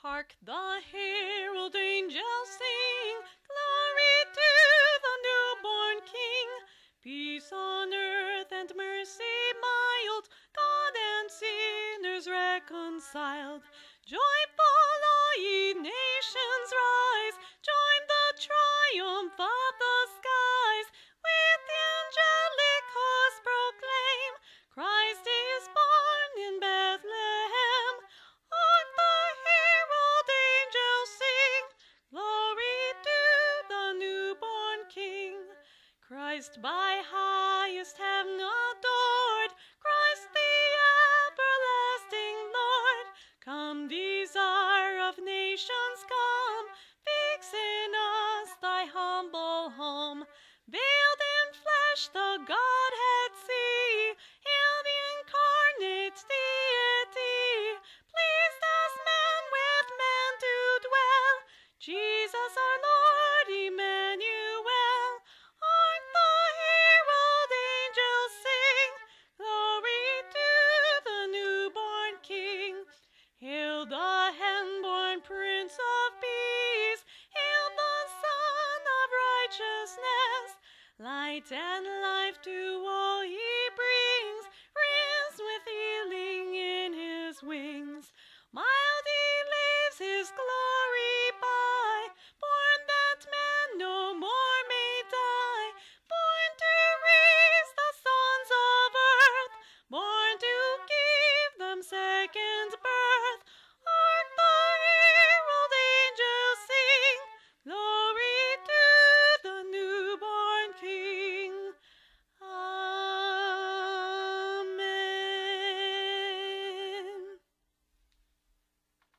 Hark the herald angels sing, glory to the newborn King. Peace on earth and mercy mild, God and sinners reconciled. Joyful all ye nations rise, join the triumph of the skies. With the angelic host proclaim, Christ is born in Bethlehem. Hark the herald angels sing, glory to the newborn King. Christ by highest heaven adored, Christ the everlasting Lord. Come, desire of nations, come, fix in us thy humble home. Veiled in flesh the Godhead see, hail the incarnate deity. Pleased as man with man to dwell, Jesus our Lord, Emmanuel. Hark the herald angels sing, glory to the newborn King. Hail the heaven-born Prince of Peace, hail the Son of Righteousness. Light and life to all he brings, risen with healing in his wings. My